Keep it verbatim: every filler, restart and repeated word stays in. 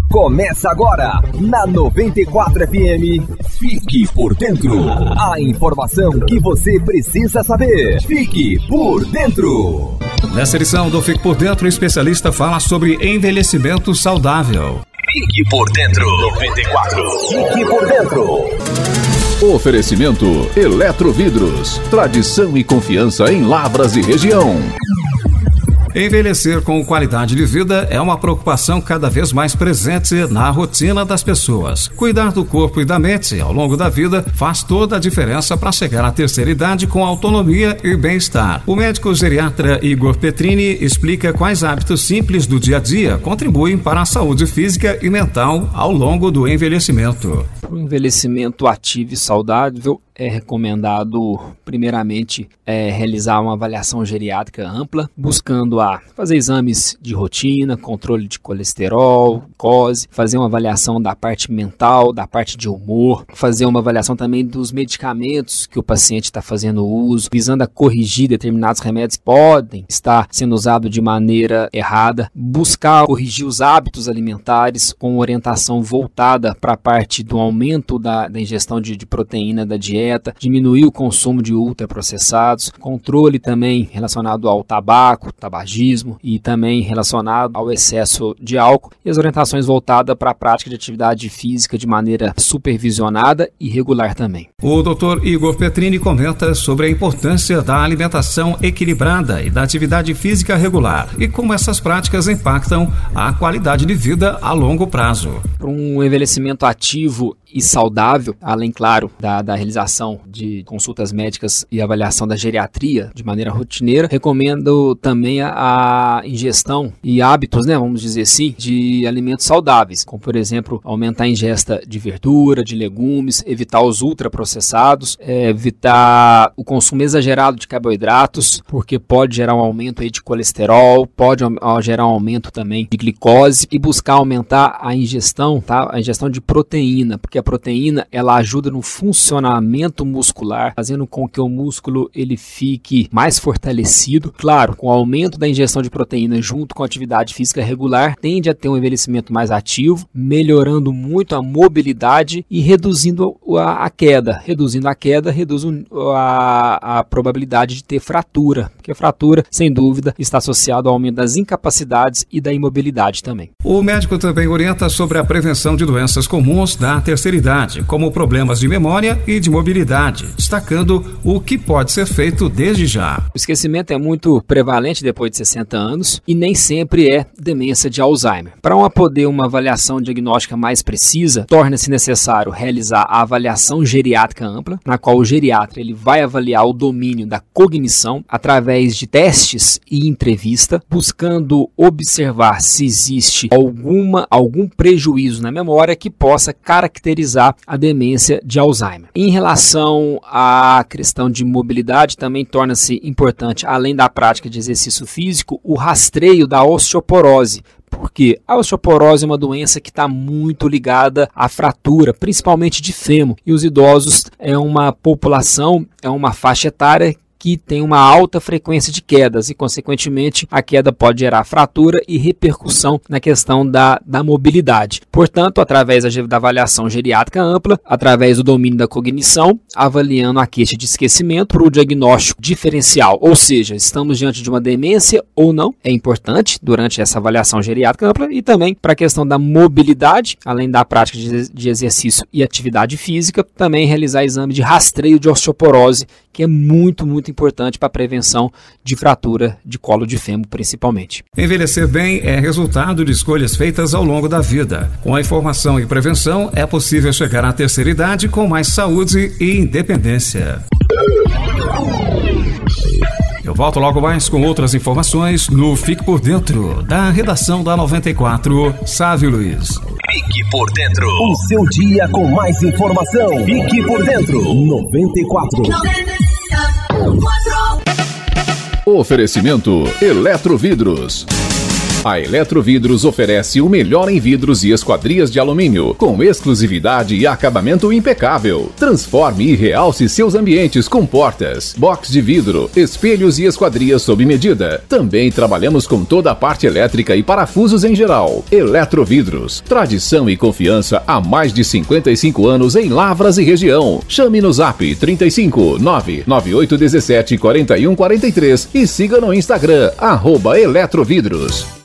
Começa agora, na noventa e quatro F M. Fique por dentro. A informação que você precisa saber. Fique por dentro. Nessa edição do Fique por Dentro, o especialista fala sobre envelhecimento saudável. Fique por dentro. noventa e quatro. Fique por dentro. Oferecimento Eletrovidros. Tradição e confiança em Lavras e região. Envelhecer com qualidade de vida é uma preocupação cada vez mais presente na rotina das pessoas. Cuidar do corpo e da mente ao longo da vida faz toda a diferença para chegar à terceira idade com autonomia e bem-estar. O médico geriatra Igor Petrini explica quais hábitos simples do dia a dia contribuem para a saúde física e mental ao longo do envelhecimento. O envelhecimento ativo e saudável é recomendado, primeiramente, é, realizar uma avaliação geriátrica ampla, buscando a fazer exames de rotina, controle de colesterol, glicose, fazer uma avaliação da parte mental, da parte de humor, fazer uma avaliação também dos medicamentos que o paciente está fazendo uso, visando a corrigir determinados remédios que podem estar sendo usados de maneira errada, buscar corrigir os hábitos alimentares com orientação voltada para a parte do aumento da, da ingestão de, de proteína da dieta, diminuir o consumo de ultraprocessados, controle também relacionado ao tabaco, tabagismo e também relacionado ao excesso de álcool e as orientações voltadas para a prática de atividade física de maneira supervisionada e regular também. O doutor Igor Petrini comenta sobre a importância da alimentação equilibrada e da atividade física regular e como essas práticas impactam a qualidade de vida a longo prazo. Para um envelhecimento ativo e saudável, além, claro, da, da realização de consultas médicas e avaliação da geriatria de maneira rotineira, recomendo também a, a ingestão e hábitos, né, vamos dizer assim, de alimentos saudáveis, como, por exemplo, aumentar a ingesta de verdura, de legumes, evitar os ultraprocessados, é, evitar o consumo exagerado de carboidratos, porque pode gerar um aumento aí de colesterol, pode gerar um aumento também de glicose e buscar aumentar a ingestão, tá, a ingestão de proteína, porque a proteína, ela ajuda no funcionamento muscular, fazendo com que o músculo ele fique mais fortalecido. Claro, com o aumento da ingestão de proteína junto com a atividade física regular, tende a ter um envelhecimento mais ativo, melhorando muito a mobilidade e reduzindo a, a queda. Reduzindo a queda, reduz a, a probabilidade de ter fratura, porque a fratura, sem dúvida, está associada ao aumento das incapacidades e da imobilidade também. O médico também orienta sobre a prevenção de doenças comuns da terceira idade, como problemas de memória e de mobilidade, destacando o que pode ser feito desde já. O esquecimento é muito prevalente depois de sessenta anos e nem sempre é demência de Alzheimer. Para uma, poder uma avaliação diagnóstica mais precisa, torna-se necessário realizar a avaliação geriátrica ampla, na qual o geriatra ele vai avaliar o domínio da cognição através de testes e entrevista, buscando observar se existe alguma, algum prejuízo na memória que possa caracterizar a demência de Alzheimer. Em relação à questão de mobilidade, também torna-se importante, além da prática de exercício físico, o rastreio da osteoporose. Porque a osteoporose é uma doença que está muito ligada à fratura, principalmente de fêmur. E os idosos é uma população, é uma faixa etária que tem uma alta frequência de quedas e, consequentemente, a queda pode gerar fratura e repercussão na questão da, da mobilidade. Portanto, através da avaliação geriátrica ampla, através do domínio da cognição, avaliando a queixa de esquecimento para o diagnóstico diferencial, ou seja, estamos diante de uma demência ou não, é importante durante essa avaliação geriátrica ampla e também para a questão da mobilidade, além da prática de, de exercício e atividade física, também realizar exame de rastreio de osteoporose, que é muito, muito importante para a prevenção de fratura de colo de fêmur, principalmente. Envelhecer bem é resultado de escolhas feitas ao longo da vida. Com a informação e prevenção, é possível chegar à terceira idade com mais saúde e independência. Eu volto logo mais com outras informações no Fique por Dentro, da redação da noventa e quatro, Sávio Luiz. Fique por Dentro, o seu dia com mais informação. Fique por Dentro, noventa e quatro. Oferecimento Eletrovidros. A Eletrovidros oferece o melhor em vidros e esquadrias de alumínio, com exclusividade e acabamento impecável. Transforme e realce seus ambientes com portas, box de vidro, espelhos e esquadrias sob medida. Também trabalhamos com toda a parte elétrica e parafusos em geral. Eletrovidros, tradição e confiança há mais de cinquenta e cinco anos em Lavras e região. Chame no Zap trinta e cinco, nove nove oito um sete, quatro um quatro três e siga no Instagram, arroba Eletrovidros.